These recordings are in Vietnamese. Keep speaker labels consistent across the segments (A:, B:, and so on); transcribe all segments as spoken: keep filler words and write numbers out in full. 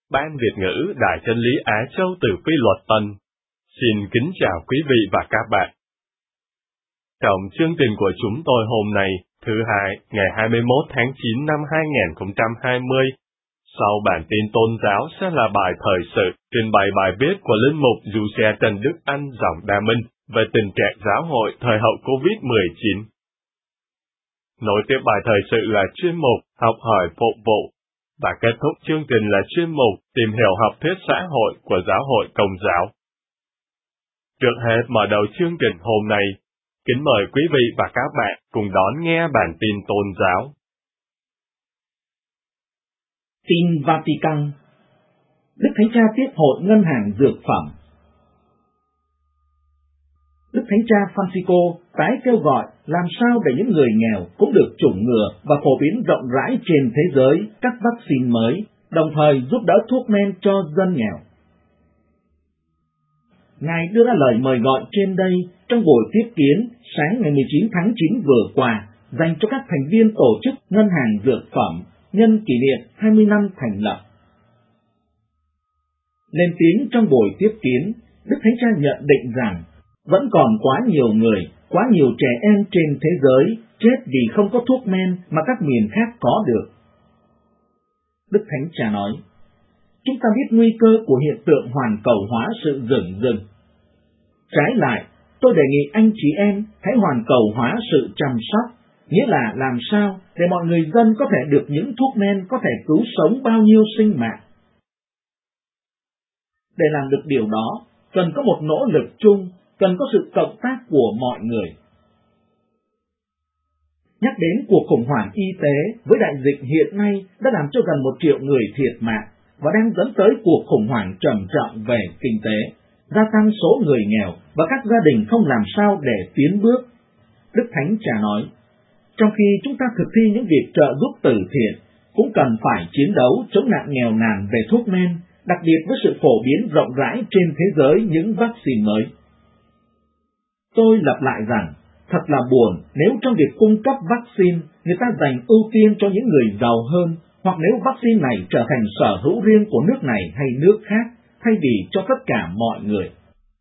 A: Ban Việt ngữ Đại Chân lý Á Châu từ Phi Luật Tân. Xin kính chào quý vị và các bạn. Trong chương trình của chúng tôi hôm nay, thứ hai, ngày hai mươi mốt tháng chín năm hai nghìn không trăm hai mươi, sau bản tin tôn giáo sẽ là bài thời sự, trình bày bài viết của Linh mục Du Xe Trần Đức Anh dòng Đa Minh về tình trạng giáo hội thời hậu covid mười chín. Nối tiếp bài thời sự là chuyên mục Học hỏi phục vụ, và kết thúc chương trình là chuyên mục Tìm hiểu học thuyết xã hội của Giáo hội Công giáo. Trước hết mở đầu chương trình hôm nay, kính mời quý vị và các bạn cùng đón nghe bản tin tôn giáo.
B: Tin Vatican. Đức Thánh Cha tiếp hội ngân hàng dược phẩm. Đức Thánh Cha Francisco tái kêu gọi làm sao để những người nghèo cũng được chủng ngừa và phổ biến rộng rãi trên thế giới các vaccine mới, đồng thời giúp đỡ thuốc men cho dân nghèo. Ngài đưa ra lời mời gọi trên đây trong buổi tiếp kiến sáng ngày mười chín tháng chín vừa qua dành cho các thành viên tổ chức Ngân hàng Dược phẩm nhân kỷ niệm hai mươi năm thành lập. Lên tiếng trong buổi tiếp kiến, Đức Thánh Cha nhận định rằng vẫn còn quá nhiều người, quá nhiều trẻ em trên thế giới chết vì không có thuốc men mà các miền khác có được. Đức Thánh Cha nói, chúng ta biết nguy cơ của hiện tượng hoàn cầu hóa sự rừng rừng. Trái lại, tôi đề nghị anh chị em hãy hoàn cầu hóa sự chăm sóc, nghĩa là làm sao để mọi người dân có thể được những thuốc men có thể cứu sống bao nhiêu sinh mạng. Để làm được điều đó, cần có một nỗ lực chung, cần có sự cộng tác của mọi người. Nhắc đến cuộc khủng hoảng y tế với đại dịch hiện nay đã làm cho gần một triệu người thiệt mạng và đang dẫn tới cuộc khủng hoảng trầm trọng về kinh tế, gia tăng số người nghèo và các gia đình không làm sao để tiến bước. Đức Thánh Cha nói, trong khi chúng ta thực thi những việc trợ giúp từ thiện, cũng cần phải chiến đấu chống nạn nghèo nàn về thuốc men, đặc biệt với sự phổ biến rộng rãi trên thế giới những vaccine mới. Tôi lặp lại rằng, thật là buồn nếu trong việc cung cấp vaccine, người ta dành ưu tiên cho những người giàu hơn, hoặc nếu vaccine này trở thành sở hữu riêng của nước này hay nước khác, thay vì cho tất cả mọi người.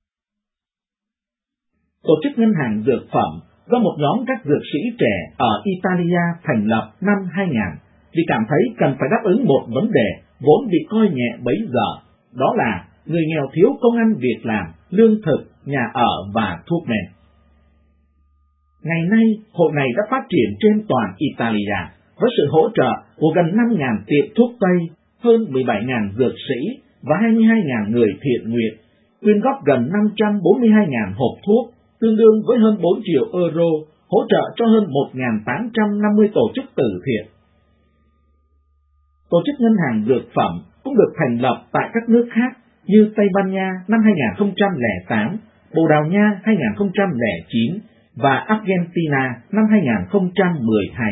B: Tổ chức Ngân hàng Dược phẩm do một nhóm các dược sĩ trẻ ở Italia thành lập năm hai nghìn, vì cảm thấy cần phải đáp ứng một vấn đề vốn bị coi nhẹ bấy giờ, đó là người nghèo thiếu công ăn việc làm, lương thực, nhà ở và thuốc men. Ngày nay, hội này đã phát triển trên toàn Italia với sự hỗ trợ của gần năm nghìn tiệm thuốc Tây, hơn mười bảy nghìn dược sĩ và hai mươi hai nghìn người thiện nguyện, quyên góp gần năm trăm bốn mươi hai nghìn hộp thuốc, tương đương với hơn bốn triệu euro, hỗ trợ cho hơn một nghìn tám trăm năm mươi tổ chức từ thiện. Tổ chức Ngân hàng Dược phẩm cũng được thành lập tại các nước khác như Tây Ban Nha năm hai nghìn không trăm lẻ tám, Bồ Đào Nha hai nghìn không trăm lẻ chín và Argentina năm hai nghìn không trăm mười hai.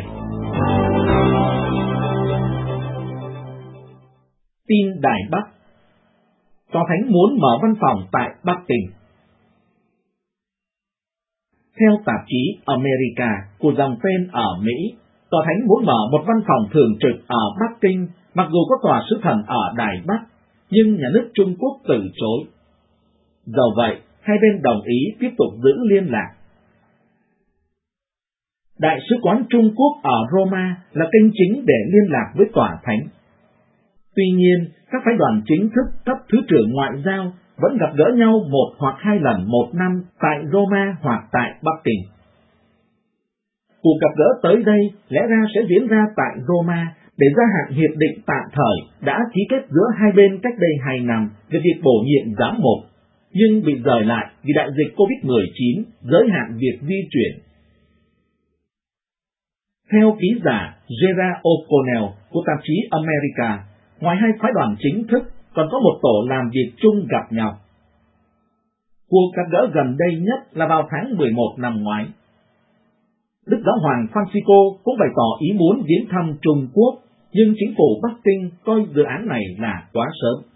B: Tin Đài Bắc. Tòa Thánh muốn mở văn phòng tại Bắc Kinh. Theo tạp chí America của dòng tên ở Mỹ, Tòa Thánh muốn mở một văn phòng thường trực ở Bắc Kinh, mặc dù có tòa sứ thần ở Đài Bắc, nhưng nhà nước Trung Quốc từ chối. Dẫu vậy, hai bên đồng ý tiếp tục giữ liên lạc. Đại sứ quán Trung Quốc ở Roma là kênh chính để liên lạc với Tòa Thánh. Tuy nhiên, các phái đoàn chính thức cấp thứ trưởng ngoại giao vẫn gặp gỡ nhau một hoặc hai lần một năm tại Roma hoặc tại Bắc Kinh. Cuộc gặp gỡ tới đây lẽ ra sẽ diễn ra tại Roma để gia hạn hiệp định tạm thời đã ký kết giữa hai bên cách đây hai năm về việc bổ nhiệm giám mục, nhưng bị dời lại vì đại dịch covid mười chín giới hạn việc di chuyển. Theo ký giả Gerard O'Connell của tạp chí America, ngoài hai phái đoàn chính thức, còn có một tổ làm việc chung gặp nhau. Cuộc gặp gỡ gần đây nhất là vào tháng mười một năm ngoái. Đức Giáo hoàng Francisco cũng bày tỏ ý muốn viếng thăm Trung Quốc, nhưng chính phủ Bắc Kinh coi dự án này là quá sớm.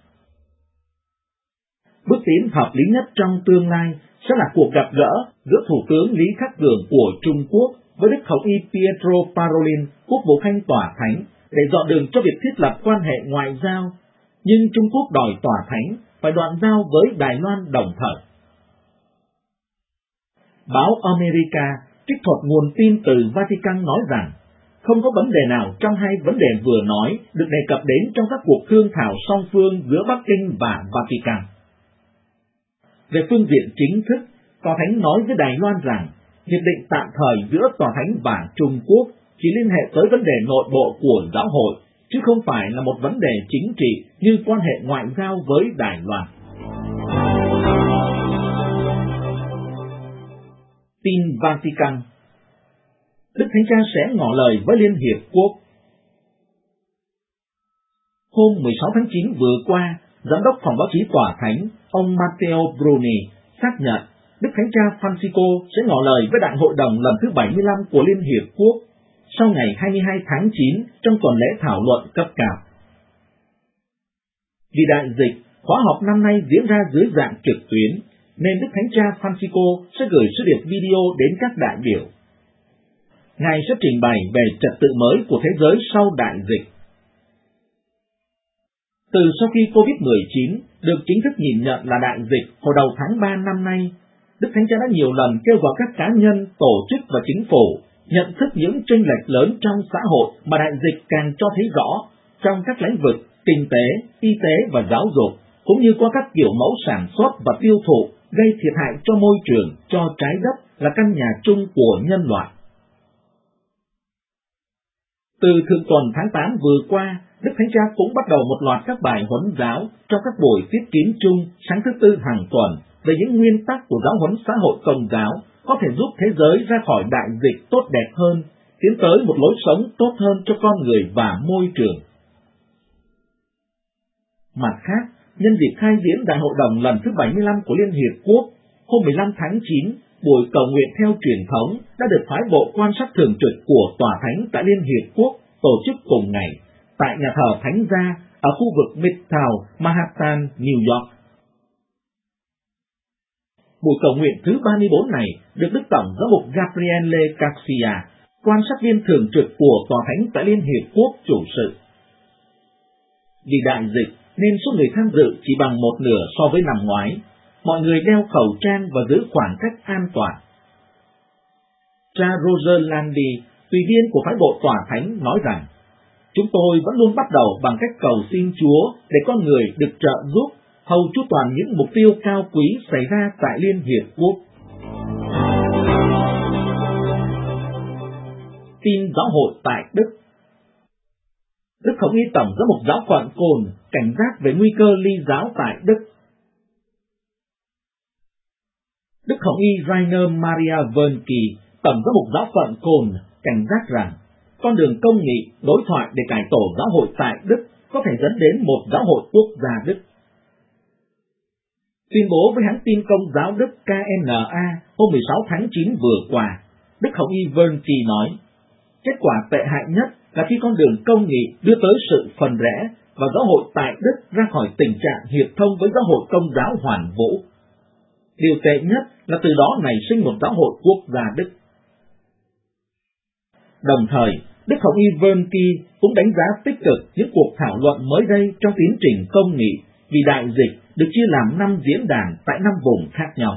B: Bước tiến hợp lý nhất trong tương lai sẽ là cuộc gặp gỡ giữa Thủ tướng Lý Khắc Cường của Trung Quốc với Đức Hồng y Pietro Parolin, quốc vụ khanh Tòa Thánh, để dọn đường cho việc thiết lập quan hệ ngoại giao, nhưng Trung Quốc đòi Tòa Thánh phải đoạn giao với Đài Loan đồng thời. Báo America trích thuật nguồn tin từ Vatican nói rằng, không có vấn đề nào trong hai vấn đề vừa nói được đề cập đến trong các cuộc thương thảo song phương giữa Bắc Kinh và Vatican. Về phương diện chính thức, Tòa Thánh nói với Đài Loan rằng, hiệp định tạm thời giữa Tòa Thánh và Trung Quốc chỉ liên hệ tới vấn đề nội bộ của giáo hội, chứ không phải là một vấn đề chính trị như quan hệ ngoại giao với Đài Loan. Tin Vatican. Đức Thánh Cha sẽ ngỏ lời với Liên Hiệp Quốc. Hôm mười sáu tháng chín vừa qua, Giám đốc Phòng báo chí Tòa Thánh, ông Matteo Bruni, xác nhận Đức Thánh Cha Francisco sẽ ngỏ lời với Đại hội đồng lần thứ bảy mươi lăm của Liên Hiệp Quốc sau ngày hai mươi hai tháng chín trong tuần lễ thảo luận cấp cao. Vì đại dịch, khóa họp năm nay diễn ra dưới dạng trực tuyến, nên Đức Thánh Cha Francisco sẽ gửi sứ điệp video đến các đại biểu. Ngài sẽ trình bày về trật tự mới của thế giới sau đại dịch. Từ sau khi covid mười chín được chính thức nhìn nhận là đại dịch hồi đầu tháng ba năm nay, Đức Thánh Cha đã nhiều lần kêu gọi các cá nhân, tổ chức và chính phủ nhận thức những chênh lệch lớn trong xã hội mà đại dịch càng cho thấy rõ trong các lĩnh vực kinh tế, y tế và giáo dục, cũng như qua các kiểu mẫu sản xuất và tiêu thụ gây thiệt hại cho môi trường, cho trái đất là căn nhà chung của nhân loại. Từ thượng tuần tháng tám vừa qua, Đức Thánh Cha cũng bắt đầu một loạt các bài huấn giáo trong các buổi tiếp kiến chung sáng thứ Tư hàng tuần về những nguyên tắc của giáo huấn xã hội công giáo có thể giúp thế giới ra khỏi đại dịch tốt đẹp hơn, tiến tới một lối sống tốt hơn cho con người và môi trường. Mặt khác, nhân dịp khai diễn Đại hội đồng lần thứ bảy mươi lăm của Liên Hiệp Quốc, hôm mười lăm tháng chín, buổi cầu nguyện theo truyền thống đã được phái bộ quan sát thường trực của Tòa Thánh tại Liên Hiệp Quốc tổ chức cùng ngày tại nhà thờ Thánh Gia ở khu vực Midtown, Manhattan, New York. Buổi cầu nguyện thứ ba mươi bốn này được Đức Tổng giám mục Gabriele Garcia, quan sát viên thường trực của Tòa Thánh tại Liên Hiệp Quốc chủ sự. Vì đại dịch nên số người tham dự chỉ bằng một nửa so với năm ngoái. Mọi người đeo khẩu trang và giữ khoảng cách an toàn. Cha Roger Landi, tùy viên của phái bộ Tòa Thánh nói rằng, chúng tôi vẫn luôn bắt đầu bằng cách cầu xin Chúa để con người được trợ giúp hầu chu toàn những mục tiêu cao quý xảy ra tại Liên Hiệp Quốc. Tin giáo hội tại Đức. Đức Hồng Y Tổng giám mục giáo phận Cồn cảnh giác về nguy cơ ly giáo tại Đức. Đức Hồng Y Rainer Maria Wernke, Tổng giám mục giáo phận Cồn, cảnh giác rằng con đường công nghị, đối thoại để cải tổ giáo hội tại Đức có thể dẫn đến một giáo hội quốc gia Đức. Tuyên bố với hãng tin công giáo Đức K N A hôm mười sáu tháng chín vừa qua, Đức Hồng Y Wernke nói, kết quả tệ hại nhất là khi con đường công nghị đưa tới sự phần rẽ và giáo hội tại Đức ra khỏi tình trạng hiệp thông với giáo hội công giáo hoàn vũ. Điều tệ nhất là từ đó nảy sinh một giáo hội quốc gia Đức. Đồng thời, Đức Hồng Y Wernke cũng đánh giá tích cực những cuộc thảo luận mới đây trong tiến trình công nghị vì đại dịch được chia làm năm diễn đàn tại năm vùng khác nhau.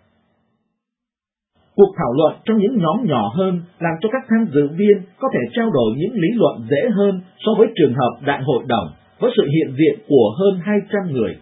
B: Cuộc thảo luận trong những nhóm nhỏ hơn làm cho các tham dự viên có thể trao đổi những lý luận dễ hơn so với trường hợp đại hội đồng với sự hiện diện của hơn hai trăm người.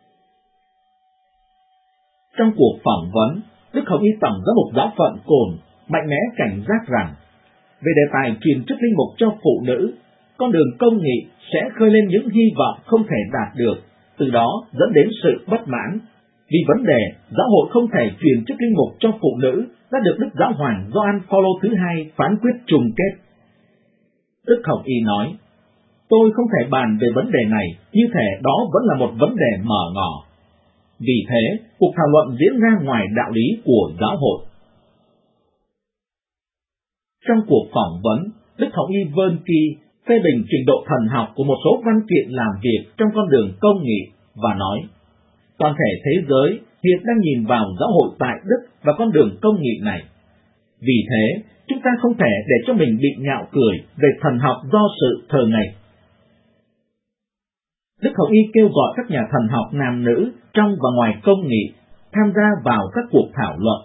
B: Trong cuộc phỏng vấn, Đức Hồng Y Tổng giám mục giáo phận Cồn mạnh mẽ cảnh giác rằng về đề tài truyền chức linh mục cho phụ nữ, con đường công nghị sẽ khơi lên những hy vọng không thể đạt được, từ đó dẫn đến sự bất mãn, vì vấn đề giáo hội không thể truyền chức linh mục cho phụ nữ đã được Đức Giáo hoàng Gioan Phaolô thứ hai phán quyết chung kết. Đức Hồng Y nói, tôi không thể bàn về vấn đề này như thể đó vẫn là một vấn đề mở ngỏ. Vì thế, cuộc thảo luận diễn ra ngoài đạo lý của giáo hội. Trong cuộc phỏng vấn, Đức Hồng Y Wernke phê bình trình độ thần học của một số văn kiện làm việc trong con đường công nghị và nói, toàn thể thế giới hiện đang nhìn vào giáo hội tại Đức và con đường công nghị này. Vì thế, chúng ta không thể để cho mình bị ngạo cười về thần học do sự thờ ngày. Đức Đức Hồng Y kêu gọi các nhà thần học nam nữ trong và ngoài công nghị tham gia vào các cuộc thảo luận.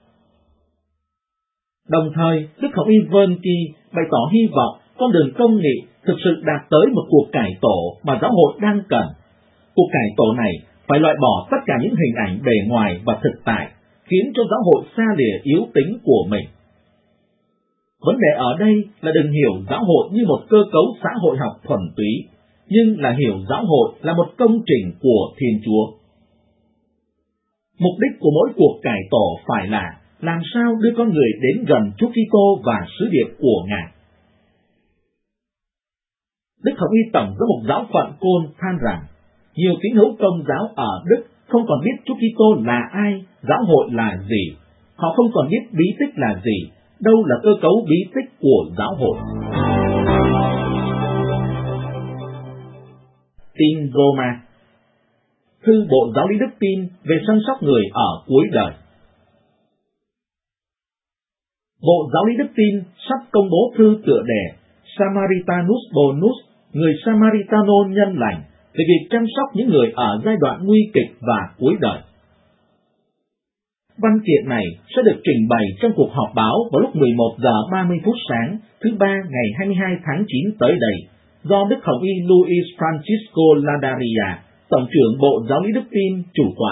B: Đồng thời, Đức Hồng Y Vơn Kỳ bày tỏ hy vọng con đường công nghị thực sự đạt tới một cuộc cải tổ mà giáo hội đang cần. Cuộc cải tổ này phải loại bỏ tất cả những hình ảnh bề ngoài và thực tại, khiến cho giáo hội xa lìa yếu tính của mình. Vấn đề ở đây là đừng hiểu giáo hội như một cơ cấu xã hội học thuần túy, nhưng là hiểu giáo hội là một công trình của Thiên Chúa. Mục đích của mỗi cuộc cải tổ phải là làm sao đưa con người đến gần Chúa Kitô và sứ điệp của Ngài. Đức Hồng Y Tổng giám mục giáo phận Côn than rằng, nhiều tín hữu Công giáo ở Đức không còn biết Chúa Kitô là ai, giáo hội là gì. Họ không còn biết bí tích là gì, đâu là cơ cấu bí tích của giáo hội. Tin Roma. Thư Bộ Giáo lý Đức Tin về săn sóc người ở cuối đời. Bộ Giáo lý Đức Tin sắp công bố thư tựa đề Samaritanus Bonus, người Samaritano nhân lành, về việc chăm sóc những người ở giai đoạn nguy kịch và cuối đời. Văn kiện này sẽ được trình bày trong cuộc họp báo vào lúc mười một giờ ba mươi phút sáng thứ ba ngày hai mươi hai tháng chín tới đây, do Đức Hồng Y Luis Francisco Ladaria, Tổng trưởng Bộ Giáo lý Đức Tin, chủ tọa.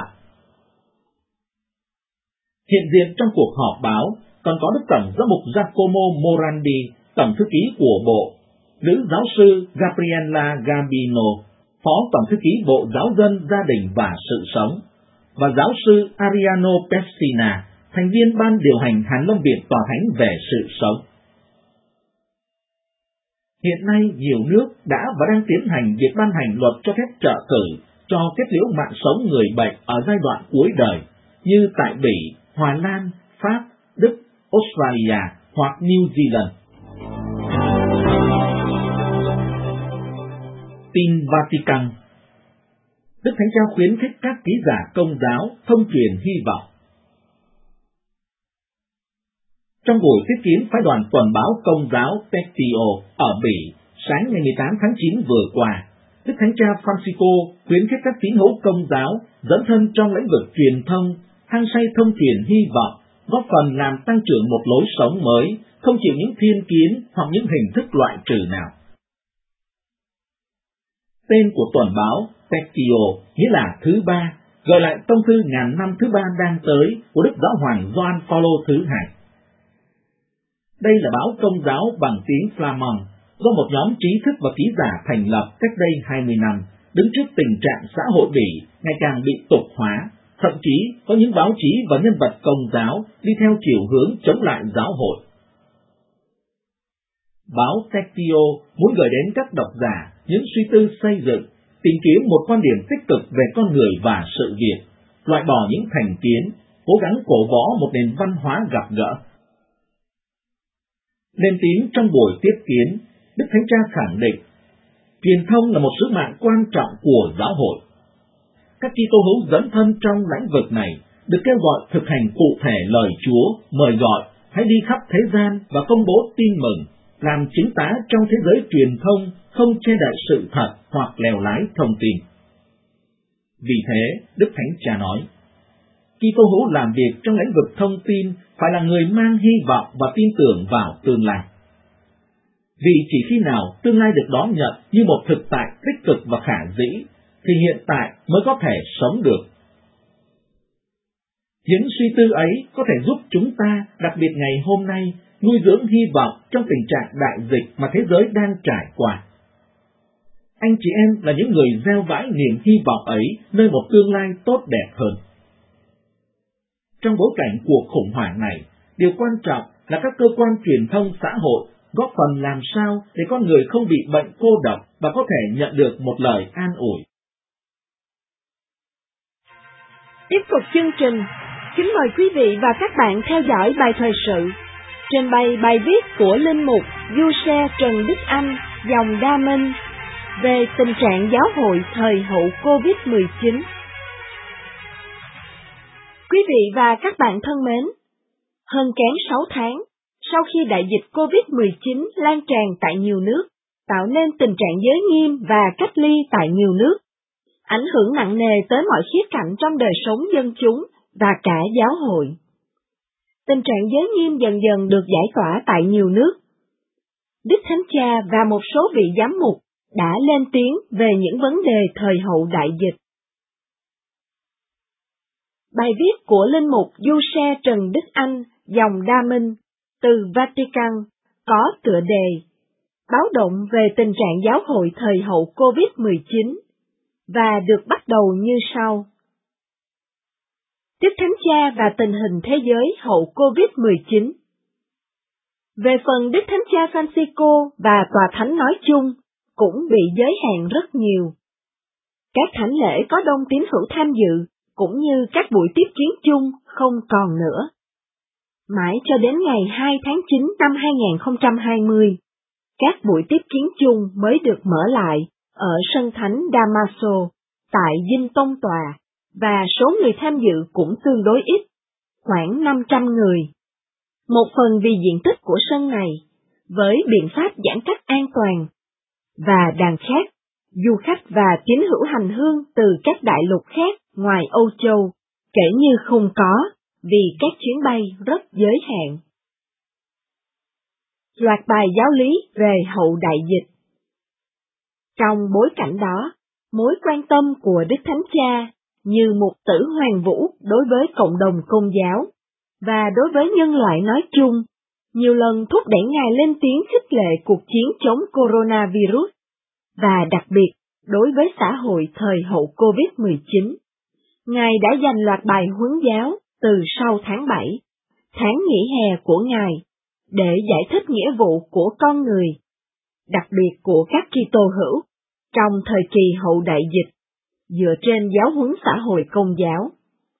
B: Hiện diện trong cuộc họp báo còn có Đức Tổng giám mục Giacomo Morandi, Tổng thư ký của Bộ, nữ giáo sư Gabriela Gambino, Phó Tổng thư ký Bộ Giáo dân, Gia đình và Sự sống, và giáo sư Ariano Pessina, thành viên Ban điều hành Hàn Lâm Viện Tòa Thánh về Sự sống. Hiện nay, nhiều nước đã và đang tiến hành việc ban hành luật cho phép trợ cử cho kết liễu mạng sống người bệnh ở giai đoạn cuối đời, như tại Bỉ, Hà Lan, Pháp, Đức, Australia hoặc New Zealand. Tin Vatican. Đức Thánh Cha khuyến khích các ký giả Công giáo thông truyền hy vọng. Trong buổi tiếp kiến phái đoàn tuần báo Công giáo Pectio ở Bỉ sáng ngày mười tám tháng chín vừa qua, Đức Thánh Cha Francisco khuyến khích các tín hữu Công giáo dấn thân trong lĩnh vực truyền thông, hăng say thông truyền hy vọng, góp phần làm tăng trưởng một lối sống mới, không chịu những thiên kiến hoặc những hình thức loại trừ nào. Tên của tuần báo Pectio nghĩa là thứ ba, gợi lại tông thư ngàn năm thứ ba đang tới của Đức Giáo hoàng Gioan Phaolô thứ hai. Đây là báo Công giáo bằng tiếng Flamand do một nhóm trí thức và ký giả thành lập cách đây hai mươi năm, đứng trước tình trạng xã hội Bỉ ngày càng bị tục hóa, thậm chí có những báo chí và nhân vật Công giáo đi theo chiều hướng chống lại giáo hội. Báo Pectio muốn gửi đến các độc giả những suy tư xây dựng, tìm kiếm một quan điểm tích cực về con người và sự việc, loại bỏ những thành kiến, cố gắng cổ võ một nền văn hóa gặp gỡ. Lên tiếng trong buổi tiếp kiến, Đức Thánh Cha khẳng định, truyền thông là một sứ mạng quan trọng của giáo hội. Các Kitô hữu dấn thân trong lĩnh vực này được kêu gọi thực hành cụ thể lời Chúa, mời gọi hãy đi khắp thế gian và công bố tin mừng, làm chứng tá trong thế giới truyền thông, không che đậy sự thật hoặc lèo lái thông tin. Vì thế, Đức Thánh Cha nói, Kitô hữu làm việc trong lĩnh vực thông tin phải là người mang hy vọng và tin tưởng vào tương lai. Vì chỉ khi nào tương lai được đón nhận như một thực tại tích cực và khả dĩ, thì hiện tại mới có thể sống được. Những suy tư ấy có thể giúp chúng ta, đặc biệt ngày hôm nay, nuôi dưỡng hy vọng trong tình trạng đại dịch mà thế giới đang trải qua. Anh chị em là những người gieo vãi niềm hy vọng ấy nơi một tương lai tốt đẹp hơn. Trong bối cảnh cuộc khủng hoảng này, điều quan trọng là các cơ quan truyền thông xã hội góp phần làm sao để con người không bị bệnh cô độc và có thể nhận được một lời an ủi.
C: Tiếp tục chương trình, kính mời quý vị và các bạn theo dõi bài thời sự. Trình bày bài viết của Linh mục Du-xe Trần Đức Anh, dòng Đa Minh, về tình trạng giáo hội thời hậu covid mười chín. Quý vị và các bạn thân mến, hơn kém sáu tháng sau khi đại dịch covid mười chín lan tràn tại nhiều nước, tạo nên tình trạng giới nghiêm và cách ly tại nhiều nước, ảnh hưởng nặng nề tới mọi khía cạnh trong đời sống dân chúng và cả giáo hội. Tình trạng giới nghiêm dần dần được giải tỏa tại nhiều nước. Đức Thánh Cha và một số vị giám mục đã lên tiếng về những vấn đề thời hậu đại dịch. Bài viết của Linh mục Giuse Trần Đức Anh, dòng Đa Minh, từ Vatican, có tựa đề Báo động về tình trạng giáo hội thời hậu covid mười chín, và được bắt đầu như sau. Đức Thánh Cha và tình hình thế giới hậu covid mười chín. Về phần Đức Thánh Cha Francisco và Tòa Thánh nói chung, cũng bị giới hạn rất nhiều. Các thánh lễ có đông tín hữu tham dự, cũng như các buổi tiếp kiến chung không còn nữa. Mãi cho đến ngày hai tháng chín năm hai nghìn không trăm hai mươi, các buổi tiếp kiến chung mới được mở lại ở sân thánh Damaso, tại Dinh Tông Tòa, và số người tham dự cũng tương đối ít, khoảng năm trăm người. Một phần vì diện tích của sân này, với biện pháp giãn cách an toàn, và đằng khác, du khách và tín hữu hành hương từ các đại lục khác ngoài Âu Châu, kể như không có, vì các chuyến bay rất giới hạn. Loạt bài giáo lý về hậu đại dịch. Trong bối cảnh đó, mối quan tâm của Đức Thánh Cha như mục tử Hoàng Vũ đối với cộng đồng Công giáo, và đối với nhân loại nói chung, nhiều lần thúc đẩy Ngài lên tiếng khích lệ cuộc chiến chống coronavirus, và đặc biệt đối với xã hội thời hậu covid mười chín. Ngài đã dành loạt bài huấn giáo từ sau tháng bảy, tháng nghỉ hè của Ngài, để giải thích nghĩa vụ của con người, đặc biệt của các Kitô hữu, trong thời kỳ hậu đại dịch, dựa trên giáo huấn xã hội Công giáo.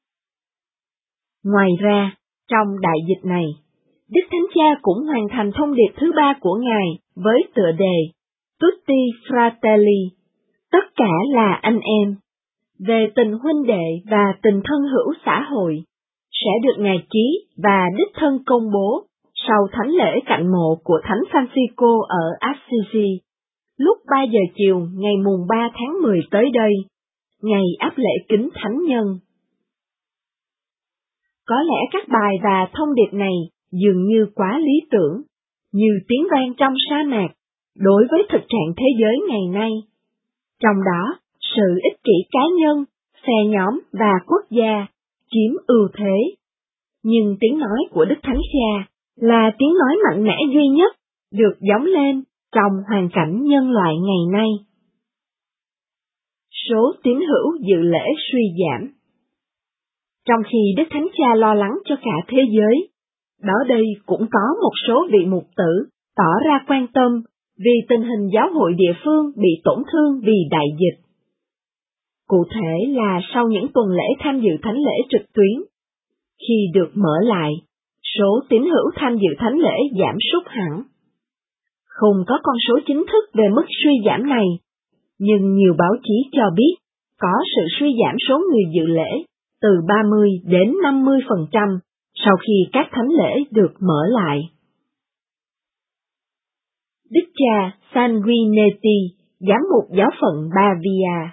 C: Ngoài ra, trong đại dịch này, Đức Thánh Cha cũng hoàn thành thông điệp thứ ba của Ngài với tựa đề Tutti Fratelli, tất cả là anh em, về tình huynh đệ và tình thân hữu xã hội, sẽ được Ngài ký và đích thân công bố sau thánh lễ cạnh mộ của Thánh Francisco ở Assisi, lúc ba giờ chiều ngày mùng ba tháng mười tới đây, ngày áp lễ kính thánh nhân. Có lẽ các bài và thông điệp này dường như quá lý tưởng, như tiếng vang trong sa mạc, đối với thực trạng thế giới ngày nay. Trong đó, sự ích kỷ cá nhân, phe nhóm và quốc gia chiếm ưu thế. Nhưng tiếng nói của Đức Thánh Cha là tiếng nói mạnh mẽ duy nhất được gióng lên trong hoàn cảnh nhân loại ngày nay. Số tín hữu dự lễ suy giảm. Trong khi Đức Thánh Cha lo lắng cho cả thế giới, đó đây cũng có một số vị mục tử tỏ ra quan tâm vì tình hình giáo hội địa phương bị tổn thương vì đại dịch. Cụ thể là sau những tuần lễ tham dự thánh lễ trực tuyến, khi được mở lại, số tín hữu tham dự thánh lễ giảm sút hẳn. Không có con số chính thức về mức suy giảm này, nhưng nhiều báo chí cho biết có sự suy giảm số người dự lễ từ ba mươi đến năm mươi phần trăm sau khi các thánh lễ được mở lại. Đức cha Sanguinetti, giám mục giáo phận Pavia.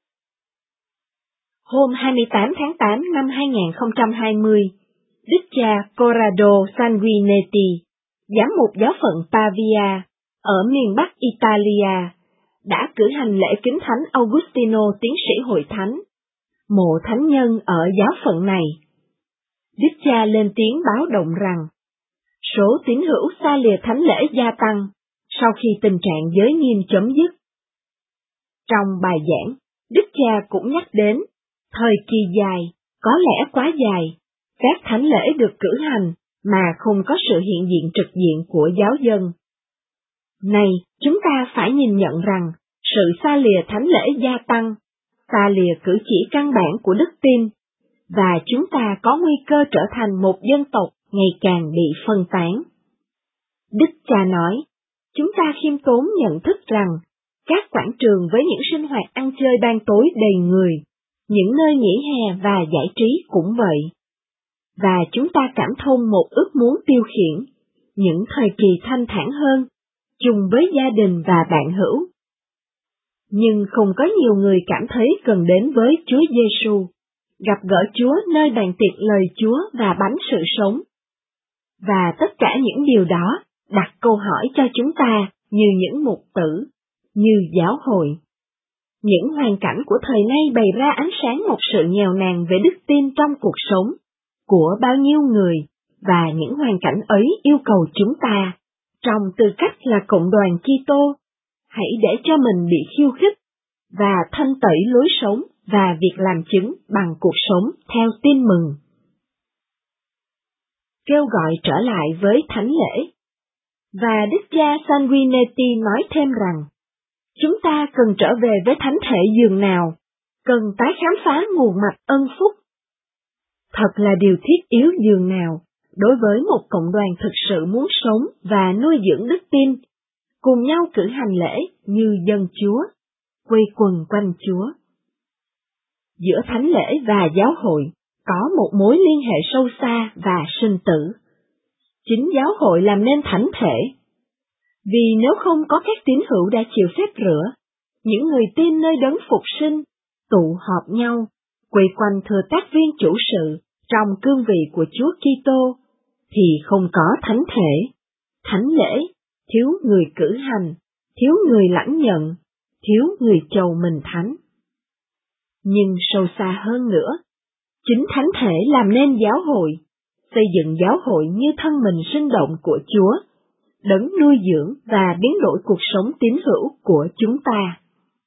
C: Hôm hai mươi tám tháng tám năm hai nghìn không trăm hai mươi, Đức cha Corrado Sanguinetti, giám mục giáo phận Pavia, ở miền Bắc Italia, đã cử hành lễ kính thánh Augustino tiến sĩ hội thánh, mộ thánh nhân ở giáo phận này. Đức cha lên tiếng báo động rằng, số tín hữu xa lìa thánh lễ gia tăng sau khi tình trạng giới nghiêm chấm dứt. Trong bài giảng, Đức cha cũng nhắc đến, thời kỳ dài, có lẽ quá dài, các thánh lễ được cử hành mà không có sự hiện diện trực diện của giáo dân. Này, chúng ta phải nhìn nhận rằng, sự xa lìa thánh lễ gia tăng, xa lìa cử chỉ căn bản của đức tin, và chúng ta có nguy cơ trở thành một dân tộc ngày càng bị phân tán. Đức cha nói, chúng ta khiêm tốn nhận thức rằng, các quảng trường với những sinh hoạt ăn chơi ban tối đầy người, những nơi nghỉ hè và giải trí cũng vậy. Và chúng ta cảm thông một ước muốn tiêu khiển, những thời kỳ thanh thản hơn, chung với gia đình và bạn hữu. Nhưng không có nhiều người cảm thấy cần đến với Chúa Giêsu, gặp gỡ Chúa nơi bàn tiệc lời Chúa và bánh sự sống. Và tất cả những điều đó đặt câu hỏi cho chúng ta như những mục tử, như giáo hội. Những hoàn cảnh của thời nay bày ra ánh sáng một sự nghèo nàn về đức tin trong cuộc sống của bao nhiêu người, và những hoàn cảnh ấy yêu cầu chúng ta, trong tư cách là cộng đoàn Kitô, hãy để cho mình bị khiêu khích và thanh tẩy lối sống và việc làm chứng bằng cuộc sống theo tin mừng. Kêu gọi trở lại với thánh lễ. Và Đức cha Sanguinetti nói thêm rằng, chúng ta cần trở về với thánh thể dường nào, cần tái khám phá nguồn mạch ân phúc. Thật là điều thiết yếu dường nào, đối với một cộng đoàn thực sự muốn sống và nuôi dưỡng đức tin, cùng nhau cử hành lễ như dân Chúa, quây quần quanh Chúa. Giữa thánh lễ và giáo hội có một mối liên hệ sâu xa và sinh tử. Chính giáo hội làm nên thánh thể. Vì nếu không có các tín hữu đã chịu phép rửa, những người tin nơi đấng phục sinh, tụ họp nhau, quây quanh thừa tác viên chủ sự trong cương vị của Chúa Kitô, thì không có thánh thể, thánh lễ, thiếu người cử hành, thiếu người lãnh nhận, thiếu người chầu mình thánh. Nhưng sâu xa hơn nữa, chính thánh thể làm nên giáo hội, xây dựng giáo hội như thân mình sinh động của Chúa, đấng nuôi dưỡng và biến đổi cuộc sống tín hữu của chúng ta.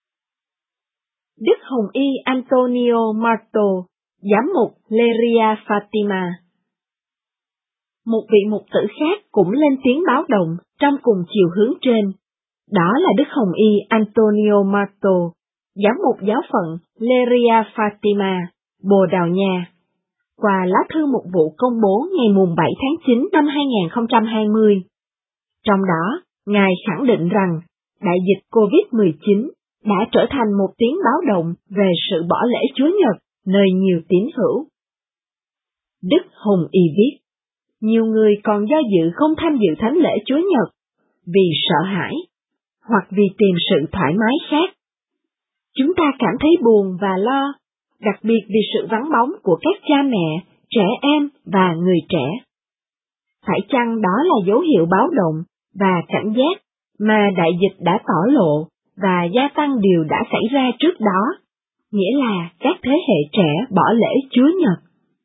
C: Đức Hồng Y Antonio Marto, giám mục Leria Fatima. Một vị mục tử khác cũng lên tiếng báo động trong cùng chiều hướng trên. Đó là Đức Hồng Y Antonio Marto, giám mục giáo phận Leria Fatima, Bồ Đào Nha. Qua lá thư mục vụ công bố ngày mùng bảy tháng chín năm hai nghìn không trăm hai mươi. Trong đó, Ngài khẳng định rằng đại dịch covid mười chín đã trở thành một tiếng báo động về sự bỏ lễ Chúa Nhật nơi nhiều tín hữu. Đức Hồng Y viết, nhiều người còn do dự không tham dự thánh lễ Chúa Nhật vì sợ hãi, hoặc vì tìm sự thoải mái khác. Chúng ta cảm thấy buồn và lo, đặc biệt vì sự vắng bóng của các cha mẹ, trẻ em và người trẻ. Phải chăng đó là dấu hiệu báo động và cảnh giác mà đại dịch đã tỏ lộ và gia tăng điều đã xảy ra trước đó, nghĩa là các thế hệ trẻ bỏ lễ Chúa Nhật?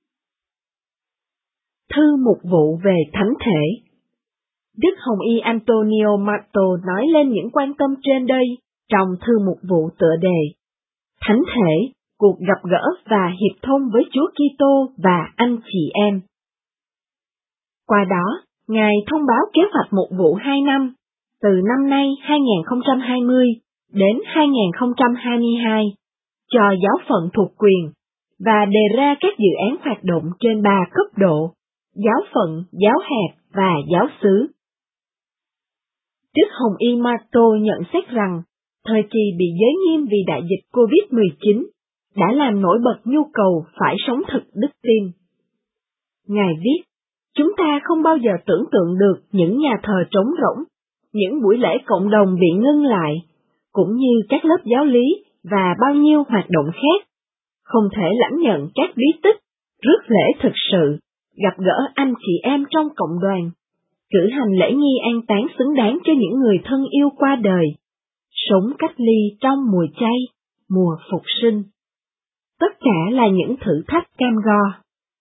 C: Thư mục vụ về thánh thể. Đức Hồng Y Antonio Marto nói lên những quan tâm trên đây trong thư mục vụ tựa đề Thánh thể, cuộc gặp gỡ và hiệp thông với Chúa Kitô và anh chị em. Qua đó, Ngài thông báo kế hoạch mục vụ hai năm, từ năm nay hai nghìn không trăm hai mươi đến hai nghìn không trăm hai mươi hai, cho giáo phận thuộc quyền, và đề ra các dự án hoạt động trên ba cấp độ: giáo phận, giáo hạt và giáo xứ. Đức Hồng Y Marto nhận xét rằng, thời kỳ bị giới nghiêm vì đại dịch covid mười chín đã làm nổi bật nhu cầu phải sống thực đức tin. Ngài viết, chúng ta không bao giờ tưởng tượng được những nhà thờ trống rỗng, những buổi lễ cộng đồng bị ngưng lại, cũng như các lớp giáo lý và bao nhiêu hoạt động khác, không thể lãnh nhận các bí tích, rước lễ thực sự, gặp gỡ anh chị em trong cộng đoàn, cử hành lễ nghi an táng xứng đáng cho những người thân yêu qua đời, sống cách ly trong mùa chay, mùa phục sinh. Tất cả là những thử thách cam go.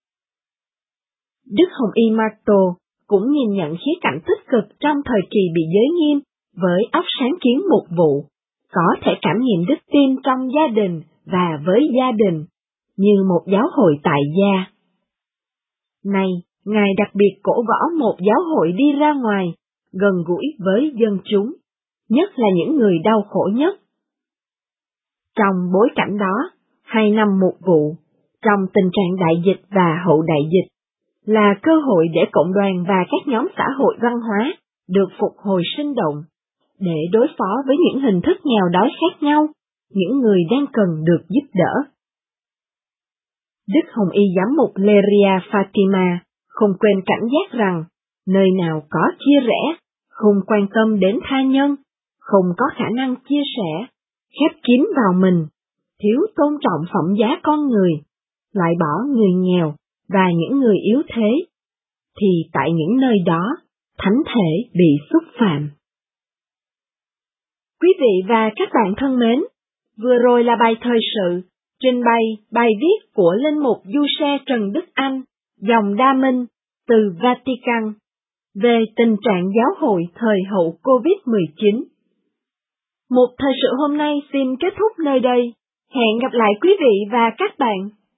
C: Đức Hồng Y Marto cũng nhìn nhận khía cạnh tích cực trong thời kỳ bị giới nghiêm với óc sáng kiến mục vụ, có thể cảm nghiệm đức tin trong gia đình và với gia đình, như một giáo hội tại gia. Này, Ngài đặc biệt cổ võ một giáo hội đi ra ngoài, gần gũi với dân chúng, nhất là những người đau khổ nhất. Trong bối cảnh đó, hai năm mục vụ, trong tình trạng đại dịch và hậu đại dịch, là cơ hội để cộng đoàn và các nhóm xã hội văn hóa được phục hồi sinh động, để đối phó với những hình thức nghèo đói khác nhau, những người đang cần được giúp đỡ. Đức Hồng Y giám mục Leria Fatima không quên cảnh giác rằng, nơi nào có chia rẽ, không quan tâm đến tha nhân, không có khả năng chia sẻ, khép kín vào mình, thiếu tôn trọng phẩm giá con người, loại bỏ người nghèo và những người yếu thế, thì tại những nơi đó, thánh thể bị xúc phạm. Quý vị và các bạn thân mến, vừa rồi là bài thời sự, trình bày bài viết của Linh mục Du-xe Trần Đức Anh, dòng Đa Minh, từ Vatican, về tình trạng giáo hội thời hậu covid mười chín. Một thời sự hôm nay xin kết thúc nơi đây. Hẹn gặp lại quý vị và các bạn.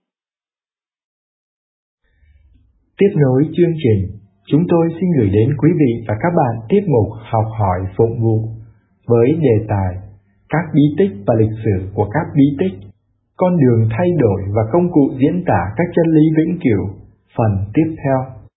D: Tiếp nối chương trình, chúng tôi xin gửi đến quý vị và các bạn tiết mục Học hỏi phụng vụ với đề tài Các bí tích và lịch sử của các bí tích, con đường thay đổi và công cụ diễn tả các chân lý vĩnh cửu, phần tiếp theo.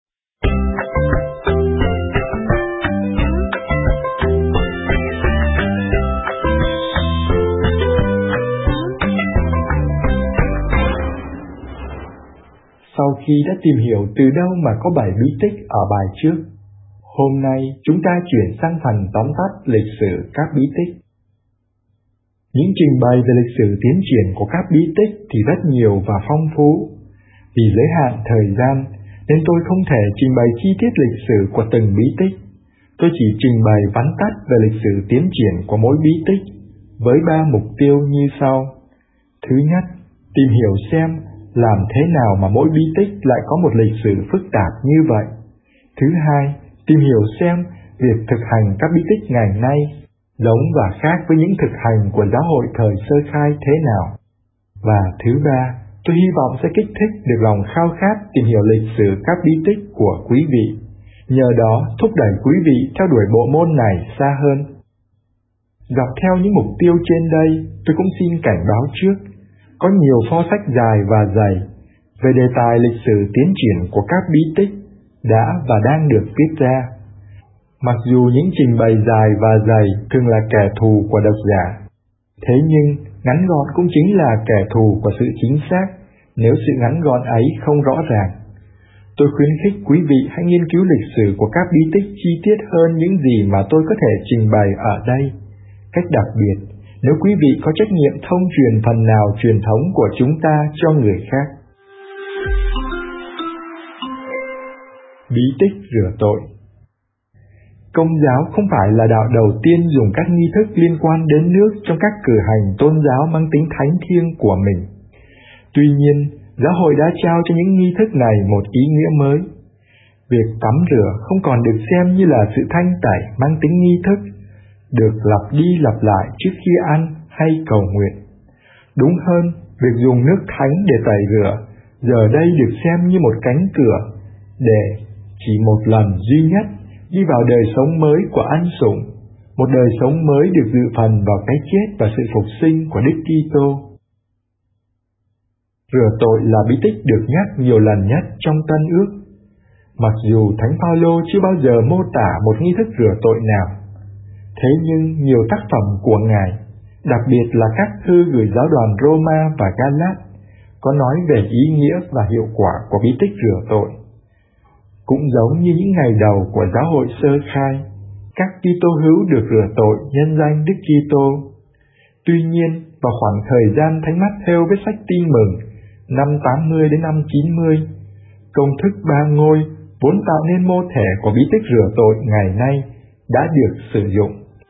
D: Sau khi đã tìm hiểu từ đâu mà có bảy bí tích ở bài trước, hôm nay chúng ta chuyển sang phần tóm tắt lịch sử các bí tích. Những trình bày về lịch sử tiến triển của các bí tích thì rất nhiều và phong phú. Vì giới hạn thời gian nên tôi không thể trình bày chi tiết lịch sử của từng bí tích. Tôi chỉ trình bày vắn tắt về lịch sử tiến triển của mỗi bí tích với ba mục tiêu như sau. Thứ nhất, tìm hiểu xem làm thế nào mà mỗi bí tích lại có một lịch sử phức tạp như vậy. Thứ hai, tìm hiểu xem việc thực hành các bí tích ngày nay giống và khác với những thực hành của giáo hội thời sơ khai thế nào. Và thứ ba, tôi hy vọng sẽ kích thích được lòng khao khát tìm hiểu lịch sử các bí tích của quý vị, nhờ đó thúc đẩy quý vị theo đuổi bộ môn này xa hơn. Dọc theo những mục tiêu trên đây, tôi cũng xin cảnh báo trước, có nhiều pho sách dài và dày về đề tài lịch sử tiến triển của các bí tích đã và đang được viết ra. Mặc dù những trình bày dài và dày thường là kẻ thù của độc giả, thế nhưng ngắn gọn cũng chính là kẻ thù của sự chính xác nếu sự ngắn gọn ấy không rõ ràng. Tôi khuyến khích quý vị hãy nghiên cứu lịch sử của các bí tích chi tiết hơn những gì mà tôi có thể trình bày ở đây. Cách đặc biệt, nếu quý vị có trách nhiệm thông truyền phần nào truyền thống của chúng ta cho người khác. Bí tích rửa tội. Công giáo không phải là đạo đầu tiên dùng các nghi thức liên quan đến nước trong các cử hành tôn giáo mang tính thánh thiêng của mình. Tuy nhiên, giáo hội đã trao cho những nghi thức này một ý nghĩa mới. Việc tắm rửa không còn được xem như là sự thanh tẩy mang tính nghi thức, được lặp đi lặp lại trước khi ăn hay cầu nguyện. Đúng hơn, việc dùng nước thánh để tẩy rửa giờ đây được xem như một cánh cửa để chỉ một lần duy nhất đi vào đời sống mới của ân sủng, một đời sống mới được dự phần vào cái chết và sự phục sinh của Đức Kitô. Rửa tội là bí tích được nhắc nhiều lần nhất trong Tân Ước. Mặc dù Thánh Phaolô chưa bao giờ mô tả một nghi thức rửa tội nào, thế nhưng nhiều tác phẩm của Ngài, đặc biệt là các thư gửi giáo đoàn Roma và Galat, có nói về ý nghĩa và hiệu quả của bí tích rửa tội. Cũng giống như những ngày đầu của giáo hội sơ khai, các Kitô hữu được rửa tội nhân danh Đức Kitô. Tuy nhiên, vào khoảng thời gian Thánh Mát-thêu viết sách Tin Mừng năm tám mươi đến năm chín mươi, công thức ba ngôi vốn tạo nên mô thể của bí tích rửa tội ngày nay đã được sử dụng.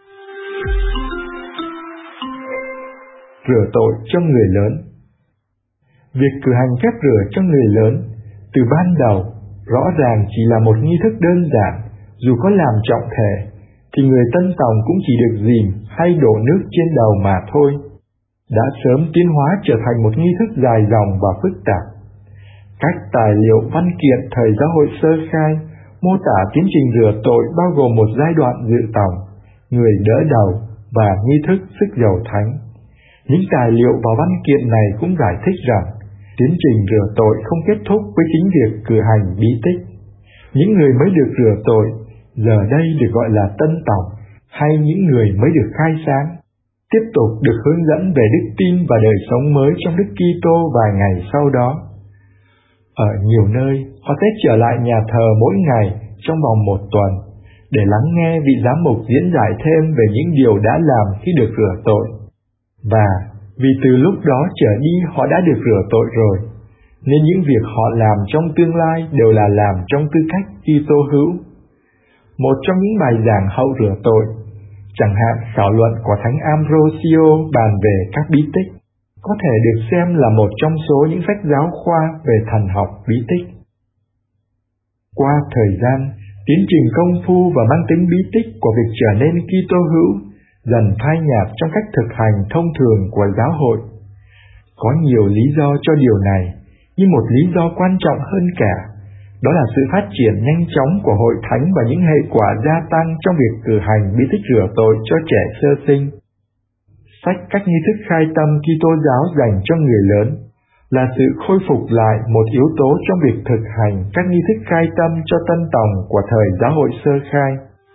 D: Rửa tội cho người lớn. Việc cử hành phép rửa cho người lớn từ ban đầu rõ ràng chỉ là một nghi thức đơn giản, dù có làm trọng thể thì người tân tòng cũng chỉ được dìm hay đổ nước trên đầu mà thôi, đã sớm tiến hóa trở thành một nghi thức dài dòng và phức tạp. Các tài liệu văn kiện thời giáo hội sơ khai mô tả tiến trình rửa tội bao gồm một giai đoạn dự tòng, người đỡ đầu và nghi thức sức dầu thánh. Những tài liệu và văn kiện này cũng giải thích rằng tiến trình rửa tội không kết thúc với chính việc cử hành bí tích. Những người mới được rửa tội giờ đây được gọi là tân tòng, hay những người mới được khai sáng, tiếp tục được hướng dẫn về đức tin và đời sống mới trong Đức Kitô vài ngày sau đó. Ở nhiều nơi, họ sẽ trở lại nhà thờ mỗi ngày trong vòng một tuần, để lắng nghe vị giám mục diễn giải thêm về những điều đã làm khi được rửa tội. Và vì từ lúc đó trở đi họ đã được rửa tội rồi, nên những việc họ làm trong tương lai đều là làm trong tư cách Kitô hữu. Một trong những bài giảng hậu rửa tội, chẳng hạn khảo luận của Thánh Ambrosio bàn về các bí tích, có thể được xem là một trong số những sách giáo khoa về thần học bí tích. Qua thời gian, tiến trình công phu và mang tính bí tích của việc trở nên Kitô hữu dần phai nhạt trong cách thực hành thông thường của giáo hội. Có nhiều lý do cho điều này, nhưng một lý do quan trọng hơn cả, đó là sự phát triển nhanh chóng của hội thánh và những hệ quả gia tăng trong việc cử hành bí tích rửa tội cho trẻ sơ sinh. Sách các nghi thức khai tâm Kitô giáo dành cho người lớn là sự khôi phục lại một yếu tố trong việc thực hành các nghi thức khai tâm cho tân tòng của thời giáo hội sơ khai.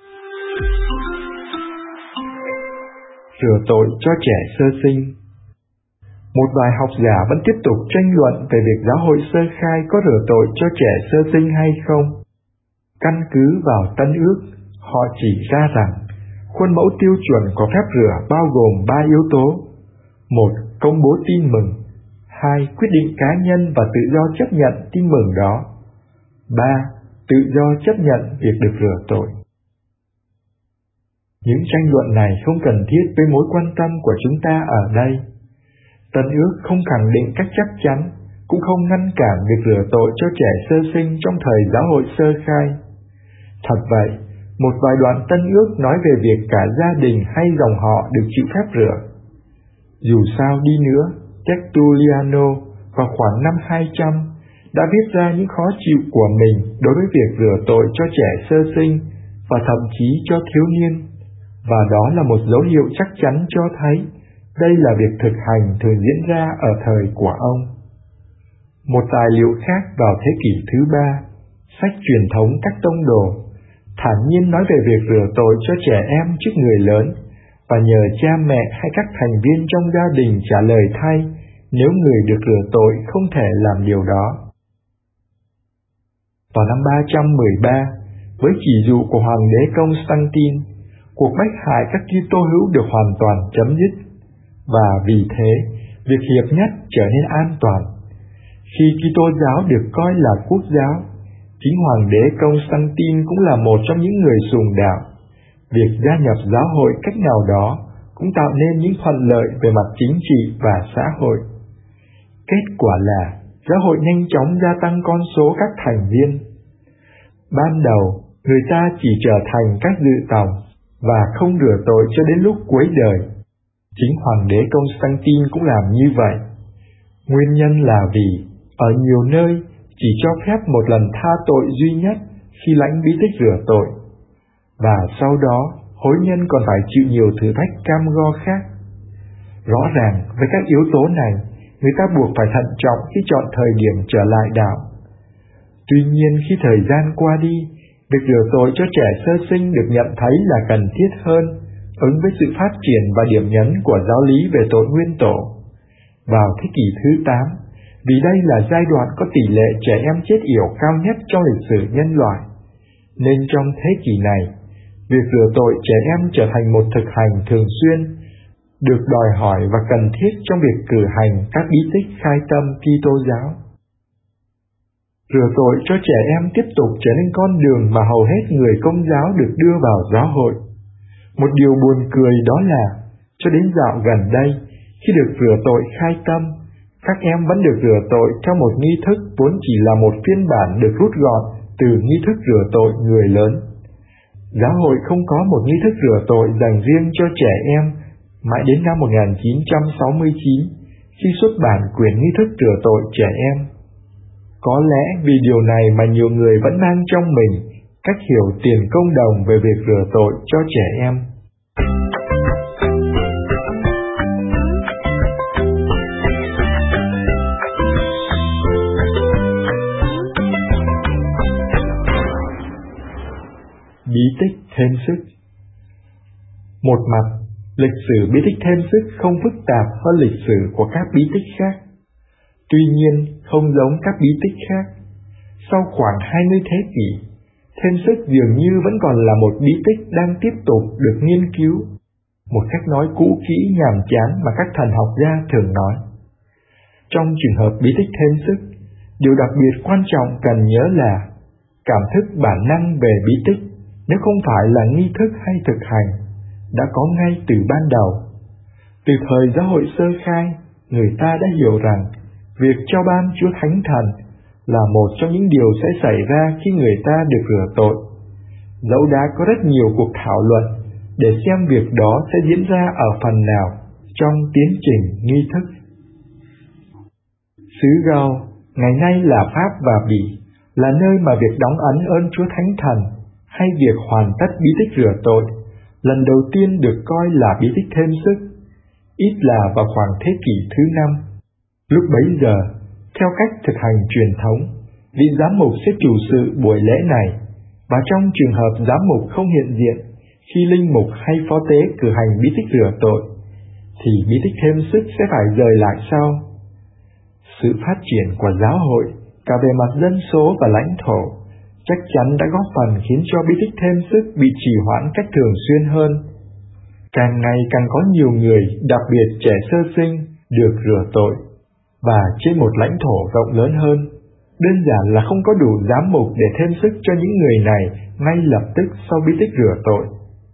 D: Rửa tội cho trẻ sơ sinh. Một vài học giả vẫn tiếp tục tranh luận về việc giáo hội sơ khai có rửa tội cho trẻ sơ sinh hay không. Căn cứ vào Tân Ước, họ chỉ ra rằng khuôn mẫu tiêu chuẩn của phép rửa bao gồm ba yếu tố. Một, công bố tin mừng. Hai, quyết định cá nhân và tự do chấp nhận tin mừng đó. Ba, tự do chấp nhận việc được rửa tội. Những tranh luận này không cần thiết với mối quan tâm của chúng ta ở đây. Tân Ước không khẳng định cách chắc chắn, cũng không ngăn cản việc rửa tội cho trẻ sơ sinh trong thời giáo hội sơ khai. Thật vậy, một vài đoạn Tân Ước nói về việc cả gia đình hay dòng họ được chịu phép rửa. Dù sao đi nữa, Tertulliano vào khoảng năm hai trăm đã viết ra những khó chịu của mình đối với việc rửa tội cho trẻ sơ sinh và thậm chí cho thiếu niên, và đó là một dấu hiệu chắc chắn cho thấy đây là việc thực hành thường diễn ra ở thời của ông. Một tài liệu khác vào thế kỷ thứ ba, sách truyền thống các tông đồ, thản nhiên nói về việc rửa tội cho trẻ em trước người lớn và nhờ cha mẹ hay các thành viên trong gia đình trả lời thay nếu người được rửa tội không thể làm điều đó. Vào năm ba trăm mười ba, với chỉ dụ của Hoàng đế Constantine, cuộc bách hại các Kitô hữu được hoàn toàn chấm dứt, và vì thế, việc hiệp nhất trở nên an toàn. Khi Kitô giáo được coi là quốc giáo, chính Hoàng đế Constantine cũng là một trong những người sùng đạo. Việc gia nhập giáo hội cách nào đó cũng tạo nên những thuận lợi về mặt chính trị và xã hội. Kết quả là giáo hội nhanh chóng gia tăng con số các thành viên. Ban đầu, người ta chỉ trở thành các dự tòng và không rửa tội cho đến lúc cuối đời. Chính Hoàng đế Constantine cũng làm như vậy. Nguyên nhân là vì ở nhiều nơi chỉ cho phép một lần tha tội duy nhất khi lãnh bí tích rửa tội, và sau đó hối nhân còn phải chịu nhiều thử thách cam go khác. Rõ ràng với các yếu tố này, người ta buộc phải thận trọng khi chọn thời điểm trở lại đạo. Tuy nhiên khi thời gian qua đi, việc rửa tội cho trẻ sơ sinh được nhận thấy là cần thiết hơn, ứng với sự phát triển và điểm nhấn của giáo lý về tội nguyên tổ. Vào thế kỷ thứ tám, vì đây là giai đoạn có tỷ lệ trẻ em chết yểu cao nhất trong lịch sử nhân loại, nên trong thế kỷ này, việc rửa tội trẻ em trở thành một thực hành thường xuyên, được đòi hỏi và cần thiết trong việc cử hành các bí tích khai tâm Kitô giáo. Rửa tội cho trẻ em tiếp tục trở nên con đường mà hầu hết người Công giáo được đưa vào giáo hội. Một điều buồn cười đó là, cho đến dạo gần đây, khi được rửa tội khai tâm, các em vẫn được rửa tội theo một nghi thức vốn chỉ là một phiên bản được rút gọn từ nghi thức rửa tội người lớn. Giáo hội không có một nghi thức rửa tội dành riêng cho trẻ em mãi đến năm một nghìn chín trăm sáu mươi chín, khi xuất bản quyển nghi thức rửa tội trẻ em. Có lẽ vì điều này mà nhiều người vẫn mang trong mình cách hiểu tiền công đồng về việc rửa tội cho trẻ em. Bí tích thêm sức. Một mặt, lịch sử bí tích thêm sức không phức tạp hơn lịch sử của các bí tích khác. Tuy nhiên, không giống các bí tích khác, sau khoảng hai mươi thế kỷ, Thêm sức dường như vẫn còn là một bí tích đang tiếp tục được nghiên cứu, một cách nói cũ kỹ nhàm chán mà các thần học gia thường nói. Trong trường hợp bí tích thêm sức, điều đặc biệt quan trọng cần nhớ là cảm thức bản năng về bí tích, nếu không phải là nghi thức hay thực hành, đã có ngay từ ban đầu. Từ thời giáo hội sơ khai, người ta đã hiểu rằng việc trao ban Chúa Thánh Thần là một trong những điều sẽ xảy ra khi người ta được rửa tội. Dẫu đã có rất nhiều cuộc thảo luận để xem việc đó sẽ diễn ra ở phần nào trong tiến trình nghi thức. Xứ Gaul, ngày nay là Pháp và Bỉ, là nơi mà việc đóng ấn ơn Chúa Thánh Thần hay việc hoàn tất bí tích rửa tội lần đầu tiên được coi là bí tích thêm sức, ít là vào khoảng thế kỷ thứ năm. Lúc bấy giờ, theo cách thực hành truyền thống, vị giám mục sẽ chủ sự buổi lễ này, và trong trường hợp giám mục không hiện diện khi linh mục hay phó tế cử hành bí tích rửa tội, thì bí tích thêm sức sẽ phải dời lại sau. Sự phát triển của giáo hội, cả về mặt dân số và lãnh thổ, chắc chắn đã góp phần khiến cho bí tích thêm sức bị trì hoãn cách thường xuyên hơn. Càng ngày càng có nhiều người, đặc biệt trẻ sơ sinh, được rửa tội, và trên một lãnh thổ rộng lớn hơn. Đơn giản là không có đủ giám mục để thêm sức cho những người này ngay lập tức sau bí tích rửa tội.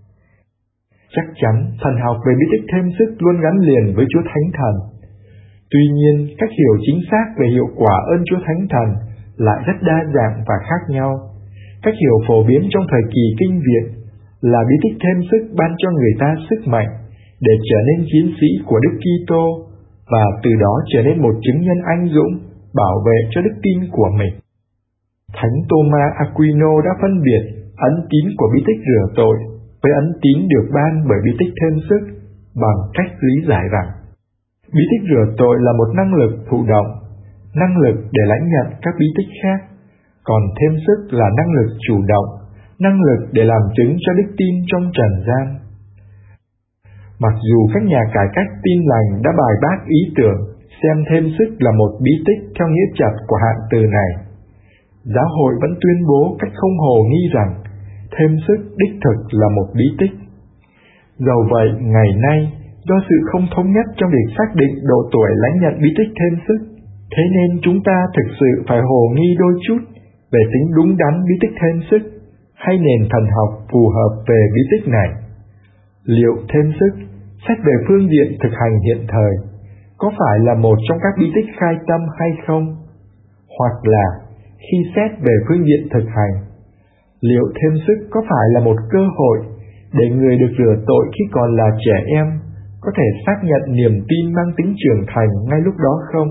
D: Chắc chắn thần học về bí tích thêm sức luôn gắn liền với Chúa Thánh Thần. Tuy nhiên, cách hiểu chính xác về hiệu quả ơn Chúa Thánh Thần lại rất đa dạng và khác nhau. Cách hiểu phổ biến trong thời kỳ Kinh Viện là bí tích thêm sức ban cho người ta sức mạnh để trở nên chiến sĩ của Đức Kitô, và từ đó trở nên một chứng nhân anh dũng, bảo vệ cho đức tin của mình. Thánh Thomas Aquino đã phân biệt ấn tín của bí tích rửa tội với ấn tín được ban bởi bí tích thêm sức bằng cách lý giải rằng bí tích rửa tội là một năng lực thụ động, năng lực để lãnh nhận các bí tích khác, còn thêm sức là năng lực chủ động, năng lực để làm chứng cho đức tin trong trần gian. Mặc dù các nhà cải cách Tin lành đã bài bác ý tưởng xem thêm sức là một bí tích theo nghĩa chặt của hạn từ này, giáo hội vẫn tuyên bố cách không hồ nghi rằng thêm sức đích thực là một bí tích. Dầu vậy, ngày nay, do sự không thống nhất trong việc xác định độ tuổi lãnh nhận bí tích thêm sức, thế nên chúng ta thực sự phải hồ nghi đôi chút về tính đúng đắn bí tích thêm sức hay nền thần học phù hợp về bí tích này. Liệu thêm sức, xét về phương diện thực hành hiện thời, có phải là một trong các bí tích khai tâm hay không? Hoặc là, khi xét về phương diện thực hành, liệu thêm sức có phải là một cơ hội để người được rửa tội khi còn là trẻ em có thể xác nhận niềm tin mang tính trưởng thành ngay lúc đó không?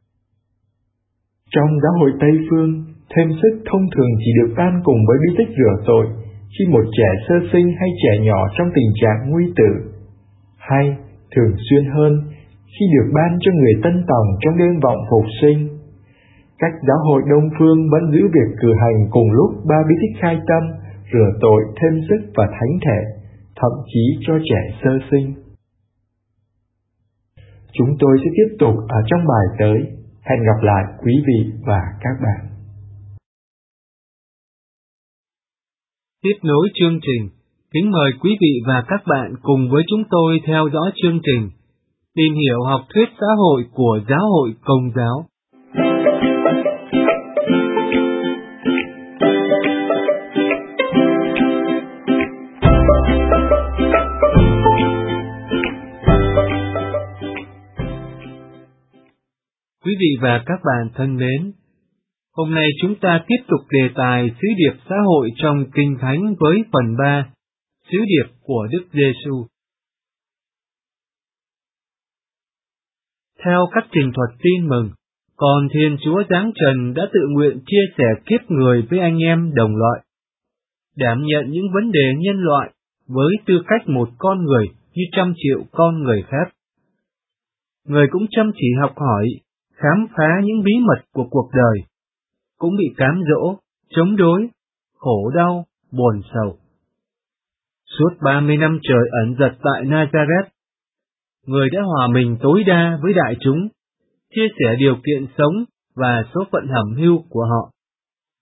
D: Trong giáo hội Tây Phương, thêm sức thông thường chỉ được ban cùng với bí tích rửa tội khi một trẻ sơ sinh hay trẻ nhỏ trong tình trạng nguy tử, hay, thường xuyên hơn, khi được ban cho người tân tòng trong đêm vọng phục sinh. Các giáo hội Đông Phương vẫn giữ việc cử hành cùng lúc ba bí tích khai tâm, rửa tội, thêm sức và thánh thể, thậm chí cho trẻ sơ sinh. Chúng tôi sẽ tiếp tục ở trong bài tới. Hẹn gặp lại quý vị và các bạn.
E: Tiếp nối chương trình, kính mời quý vị và các bạn cùng với chúng tôi theo dõi chương trình Tìm hiểu học thuyết xã hội của Giáo hội Công giáo. Quý vị và các bạn thân mến, hôm nay chúng ta tiếp tục đề tài sứ điệp xã hội trong Kinh Thánh với phần ba, sứ điệp của Đức Giêsu. Theo các trình thuật tin mừng, con Thiên Chúa giáng trần đã tự nguyện chia sẻ kiếp người với anh em đồng loại, đảm nhận những vấn đề nhân loại với tư cách một con người như trăm triệu con người khác. Người cũng chăm chỉ học hỏi, khám phá những bí mật của cuộc đời, cũng bị cám dỗ, chống đối, khổ đau, buồn sầu. Suốt ba mươi năm trời ẩn dật tại Nazareth, người đã hòa mình tối đa với đại chúng, chia sẻ điều kiện sống và số phận hẩm hưu của họ.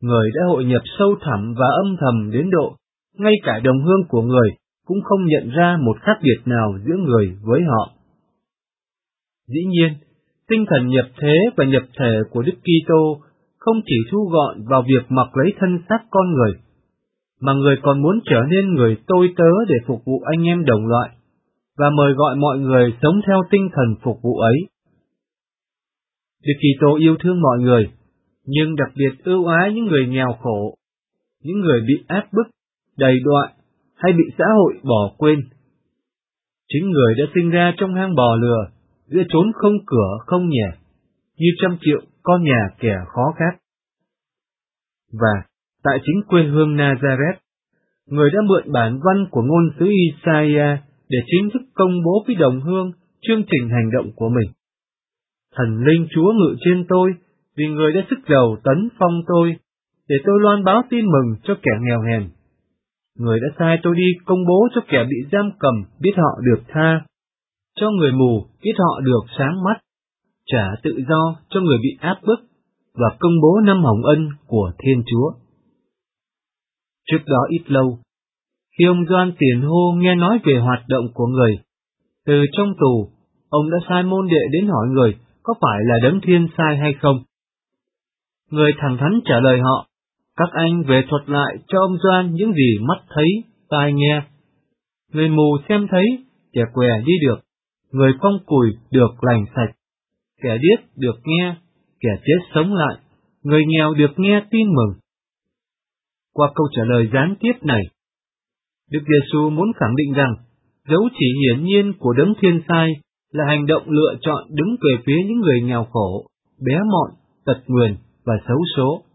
E: Người đã hội nhập sâu thẳm và âm thầm đến độ, ngay cả đồng hương của người cũng không nhận ra một khác biệt nào giữa người với họ. Dĩ nhiên, tinh thần nhập thế và nhập thể của Đức Kitô không chỉ thu gọn vào việc mặc lấy thân xác con người, mà người còn muốn trở nên người tôi tớ để phục vụ anh em đồng loại, và mời gọi mọi người sống theo tinh thần phục vụ ấy. Đức Kitô yêu thương mọi người, nhưng đặc biệt ưu ái những người nghèo khổ, những người bị áp bức, đầy đọa hay bị xã hội bỏ quên. Chính người đã sinh ra trong hang bò lừa, giữa chốn không cửa không nhà, như trăm triệu con nhà kẻ khó khát. Và tại chính quê hương Nazareth, người đã mượn bản văn của ngôn sứ Isaiah để chính thức công bố với đồng hương chương trình hành động của mình. Thần linh Chúa ngự trên tôi, vì người đã sức giàu tấn phong tôi, để tôi loan báo tin mừng cho kẻ nghèo hèn. Người đã sai tôi đi công bố cho kẻ bị giam cầm biết họ được tha, cho người mù biết họ được sáng mắt, trả tự do cho người bị áp bức, và công bố năm hồng ân của Thiên Chúa. Trước đó ít lâu, khi ông Gioan Tiền Hô nghe nói về hoạt động của người, từ trong tù, ông đã sai môn đệ đến hỏi người có phải là Đấng Thiên sai hay không. Người thẳng thắn trả lời họ, các anh về thuật lại cho ông Gioan những gì mắt thấy, tai nghe. Người mù xem thấy, kẻ què đi được, người phong cùi được lành sạch, kẻ điếc được nghe, kẻ chết sống lại, người nghèo được nghe tin mừng. Qua câu trả lời gián tiếp này, Đức Giêsu muốn khẳng định rằng dấu chỉ hiển nhiên của Đấng Thiên sai là hành động lựa chọn đứng về phía những người nghèo khổ, bé mọn, tật nguyền và xấu số.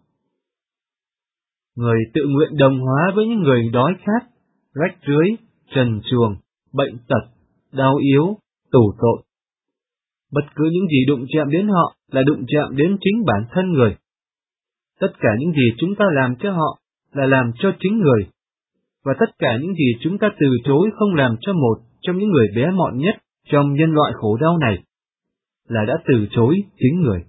E: Người tự nguyện đồng hóa với những người đói khát, rách rưới, trần truồng, bệnh tật, đau yếu, tù tội. Bất cứ những gì đụng chạm đến họ là đụng chạm đến chính bản thân người. Tất cả những gì chúng ta làm cho họ là làm cho chính người, và tất cả những gì chúng ta từ chối không làm cho một trong những người bé mọn nhất trong nhân loại khổ đau này, là đã từ chối chính người.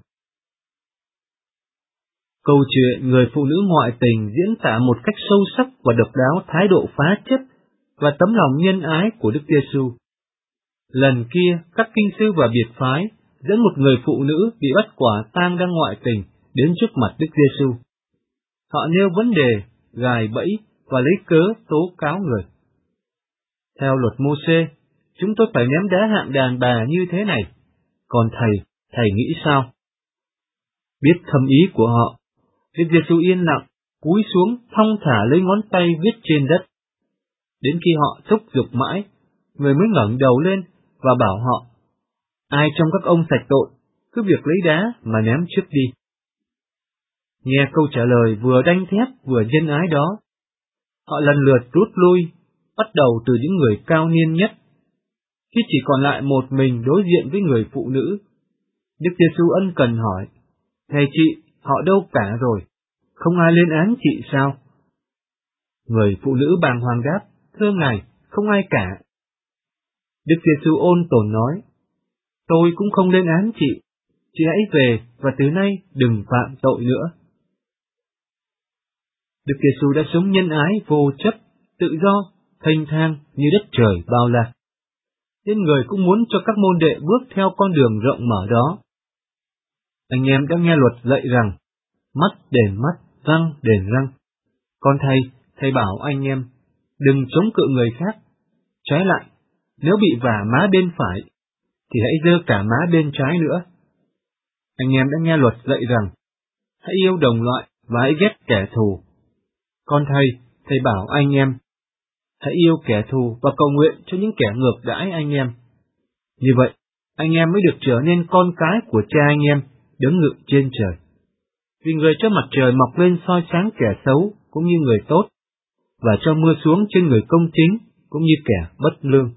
E: Câu chuyện người phụ nữ ngoại tình diễn tả một cách sâu sắc và độc đáo thái độ phá chất và tấm lòng nhân ái của Đức Giêsu. Lần kia, các kinh sư và biệt phái dẫn một người phụ nữ bị bắt quả tang đang ngoại tình đến trước mặt Đức Giêsu. Họ nêu vấn đề, gài bẫy và lấy cớ tố cáo người. Theo luật Mô-sê, chúng tôi phải ném đá hạng đàn bà như thế này. Còn thầy, thầy nghĩ sao? Biết thâm ý của họ, Đức Giêsu yên lặng, cúi xuống thong thả lấy ngón tay viết trên đất. Đến khi họ thúc giục mãi, người mới ngẩng đầu lên và bảo họ, ai trong các ông sạch tội, cứ việc lấy đá mà ném trước đi. Nghe câu trả lời vừa đanh thép vừa nhân ái đó, họ lần lượt rút lui, bắt đầu từ những người cao niên nhất. Khi chỉ còn lại một mình đối diện với người phụ nữ, Đức Giêsu ân cần hỏi, thầy chị, họ đâu cả rồi? Không ai lên án chị sao? Người phụ nữ bàng hoàng đáp, thưa Ngài, không ai cả. Đức Giêsu ôn tồn nói, tôi cũng không lên án chị, chị hãy về và từ nay đừng phạm tội nữa. Đức Giêsu đã sống nhân ái vô chấp, tự do, thênh thang như đất trời bao la. Nên người cũng muốn cho các môn đệ bước theo con đường rộng mở đó. Anh em đã nghe luật dạy rằng, mắt đền mắt, răng đền răng. Còn thầy, thầy bảo anh em, đừng chống cự người khác. Trái lại, nếu bị vả má bên phải, thì hãy giơ cả má bên trái nữa. Anh em đã nghe luật dạy rằng, hãy yêu đồng loại và hãy ghét kẻ thù. Còn thầy, thầy bảo anh em, hãy yêu kẻ thù và cầu nguyện cho những kẻ ngược đãi anh em. Như vậy, anh em mới được trở nên con cái của cha anh em, đứng ngự trên trời. Vì người cho mặt trời mọc lên soi sáng kẻ xấu cũng như người tốt, và cho mưa xuống trên người công chính cũng như kẻ bất lương.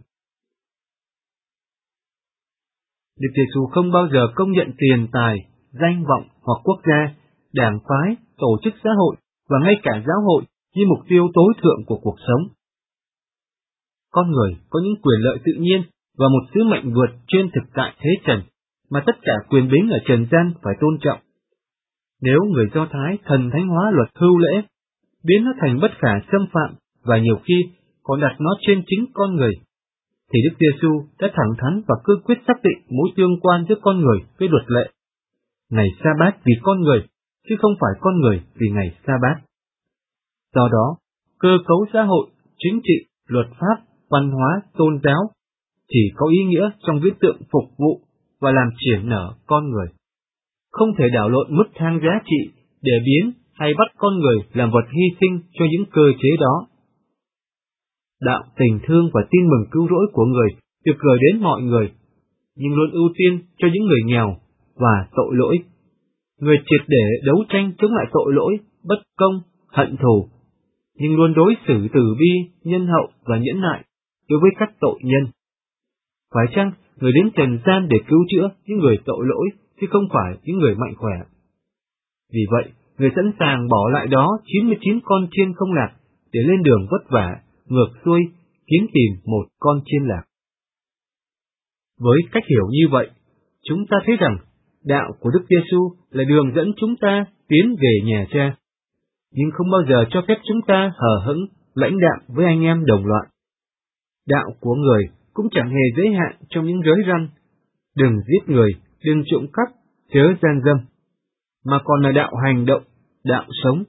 E: Đức Giêsu không bao giờ công nhận tiền tài, danh vọng hoặc quốc gia, đảng phái, tổ chức xã hội và ngay cả giáo hội như mục tiêu tối thượng của cuộc sống. Con người có những quyền lợi tự nhiên và một sứ mệnh vượt trên thực tại thế trần mà tất cả quyền bính ở trần gian phải tôn trọng. Nếu người Do Thái thần thánh hóa luật hưu lễ, biến nó thành bất khả xâm phạm và nhiều khi còn đặt nó trên chính con người, thì Đức Giêsu đã thẳng thắn và cương quyết xác định mối tương quan giữa con người với luật lệ. Ngày Sa-bát vì con người, chứ không phải con người vì ngày Sa-bát. Do đó, cơ cấu xã hội, chính trị, luật pháp, văn hóa, tôn giáo chỉ có ý nghĩa trong viễn tượng phục vụ và làm triển nở con người. Không thể đảo lộn mức thang giá trị để biến hay bắt con người làm vật hy sinh cho những cơ chế đó. Đạo tình thương và tin mừng cứu rỗi của người được gửi đến mọi người, nhưng luôn ưu tiên cho những người nghèo và tội lỗi. Người triệt để đấu tranh chống lại tội lỗi, bất công, hận thù, nhưng luôn đối xử từ bi, nhân hậu và nhẫn nại đối với các tội nhân. Phải chăng người đến trần gian để cứu chữa những người tội lỗi, chứ không phải những người mạnh khỏe? Vì vậy, người sẵn sàng bỏ lại đó chín mươi chín con chiên không lạc để lên đường vất vả, ngược xuôi, kiếm tìm một con chiên lạc. Với cách hiểu như vậy, chúng ta thấy rằng đạo của Đức Giêsu là đường dẫn chúng ta tiến về nhà Cha, nhưng không bao giờ cho phép chúng ta hờ hững, lãnh đạm với anh em đồng loại. Đạo của người cũng chẳng hề giới hạn trong những giới răn, đừng giết người, đừng trộm cắp, chớ gian dâm, mà còn là đạo hành động, đạo sống.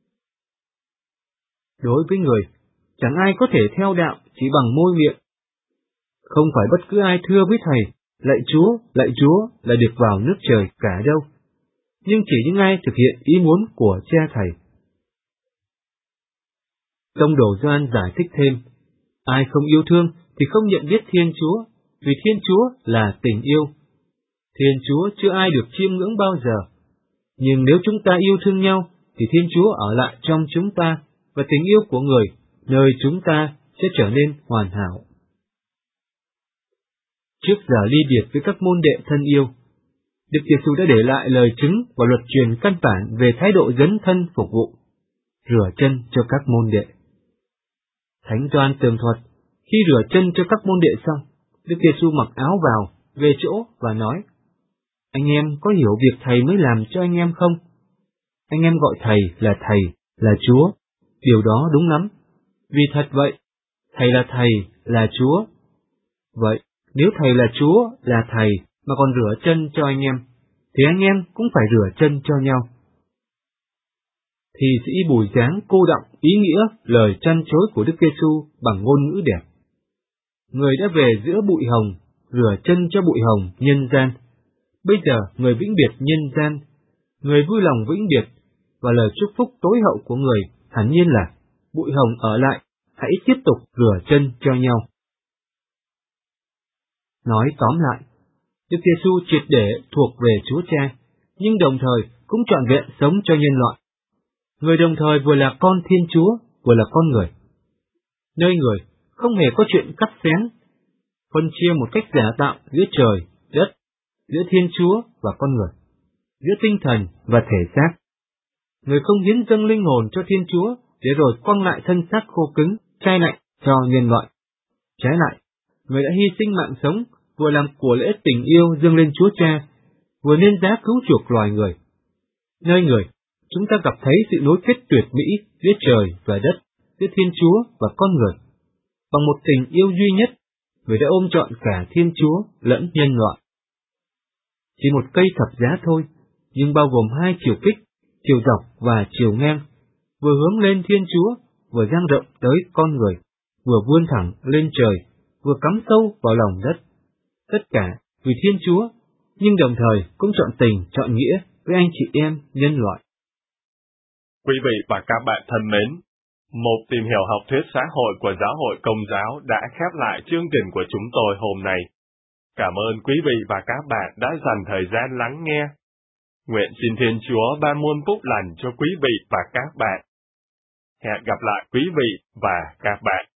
E: Đối với người, chẳng ai có thể theo đạo chỉ bằng môi miệng. Không phải bất cứ ai thưa với Thầy, lạy Chúa, lạy Chúa là được vào nước trời cả đâu, nhưng chỉ những ai thực hiện ý muốn của Cha Thầy. Tông đồ Gioan giải thích thêm, ai không yêu thương thì không nhận biết Thiên Chúa, vì Thiên Chúa là tình yêu. Thiên Chúa chưa ai được chiêm ngưỡng bao giờ, nhưng nếu chúng ta yêu thương nhau, thì Thiên Chúa ở lại trong chúng ta, và tình yêu của người nơi chúng ta sẽ trở nên hoàn hảo. Trước giờ ly biệt với các môn đệ thân yêu, Đức Giêsu đã để lại lời chứng và luật truyền căn bản về thái độ dấn thân phục vụ, rửa chân cho các môn đệ. Thánh Gioan tường thuật, khi rửa chân cho các môn đệ xong, Đức Giêsu mặc áo vào, về chỗ và nói, anh em có hiểu việc Thầy mới làm cho anh em không? Anh em gọi Thầy là Thầy, là Chúa, điều đó đúng lắm, vì thật vậy, Thầy là Thầy, là Chúa. Vậy, nếu Thầy là Chúa, là Thầy, mà còn rửa chân cho anh em, thì anh em cũng phải rửa chân cho nhau. Thì sĩ Bùi Giáng cô đọng ý nghĩa lời trăn trối của Đức Giêsu bằng ngôn ngữ đẹp. Người đã về giữa bụi hồng, rửa chân cho bụi hồng nhân gian. Bây giờ người vĩnh biệt nhân gian, người vui lòng vĩnh biệt, và lời chúc phúc tối hậu của người hẳn nhiên là bụi hồng ở lại, hãy tiếp tục rửa chân cho nhau. Nói tóm lại, Đức Giêsu triệt để thuộc về Chúa Cha, nhưng đồng thời cũng trọn vẹn sống cho nhân loại. Người đồng thời vừa là con Thiên Chúa, vừa là con người. Nơi người không hề có chuyện cắt xén, phân chia một cách giả tạo giữa trời, đất, giữa Thiên Chúa và con người, giữa tinh thần và thể xác. Người không hiến dâng linh hồn cho Thiên Chúa để rồi quăng lại thân xác khô cứng, chai lạnh cho nhân loại. Trái lại, người đã hy sinh mạng sống, vừa làm của lễ tình yêu dâng lên Chúa Cha, vừa nên giá cứu chuộc loài người. Nơi người, chúng ta gặp thấy sự nối kết tuyệt mỹ giữa trời và đất, giữa Thiên Chúa và con người. Bằng một tình yêu duy nhất, người đã ôm trọn cả Thiên Chúa lẫn nhân loại. Chỉ một cây thập giá thôi, nhưng bao gồm hai chiều kích, chiều dọc và chiều ngang, vừa hướng lên Thiên Chúa, vừa dang rộng tới con người, vừa vươn thẳng lên trời, vừa cắm sâu vào lòng đất. Tất cả vì Thiên Chúa, nhưng đồng thời cũng trọn tình, trọn nghĩa với anh chị em nhân loại.
A: Quý vị và các bạn thân mến, một tìm hiểu học thuyết xã hội của Giáo hội Công giáo đã khép lại chương trình của chúng tôi hôm nay. Cảm ơn quý vị và các bạn đã dành thời gian lắng nghe. Nguyện xin Thiên Chúa ban muôn phúc lành cho quý vị và các bạn. Hẹn gặp lại quý vị và các bạn.